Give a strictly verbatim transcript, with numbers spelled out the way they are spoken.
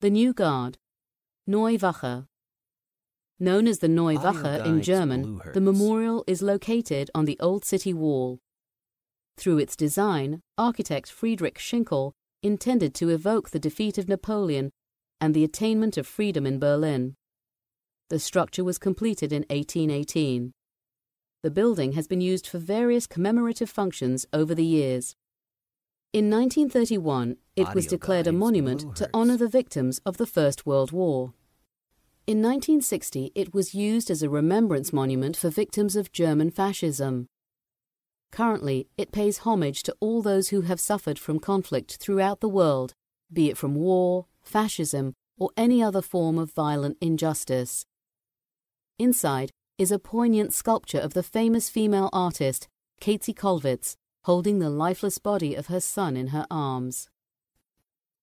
The New Guard, Neue Wache. Known as the Neue Wache in German, the memorial is located on the Old City Wall. Through its design, architect Friedrich Schinkel intended to evoke the defeat of Napoleon and the attainment of freedom in Berlin. The structure was completed in eighteen eighteen. The building has been used for various commemorative functions over the years. In nineteen thirty-one, it was declared a monument to honor the victims of the First World War. In nineteen sixty, it was used as a remembrance monument for victims of German fascism. Currently, it pays homage to all those who have suffered from conflict throughout the world, be it from war, fascism, or any other form of violent injustice. Inside is a poignant sculpture of the famous female artist, Käthe Kollwitz, holding the lifeless body of her son in her arms.